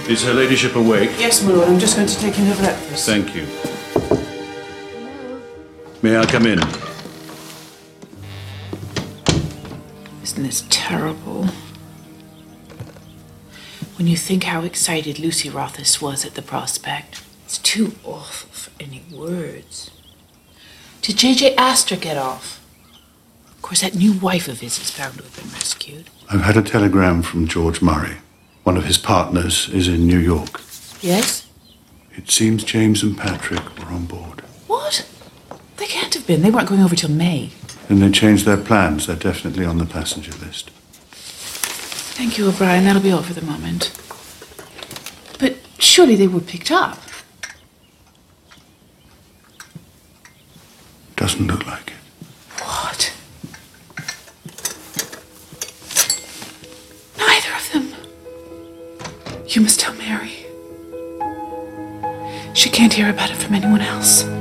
Is her ladyship awake? Yes, my lord. I'm just going to take in her breakfast. Thank you. May I come in? Isn't this terrible? When you think how excited Lucy Rothis was at the prospect, it's too awful for any words. Did J.J. Astor get off? Of course, that new wife of his is found to have been rescued. I've had a telegram from George Murray. One of his partners is in New York. Yes? It seems James and Patrick were on board. What? They can't have been. They weren't going over till May. Then they changed their plans. They're definitely on the passenger list. Thank you, O'Brien. That'll be all for the moment. But surely they were picked up. Doesn't look like it. What? Neither of them. You must tell Mary. She can't hear about it from anyone else.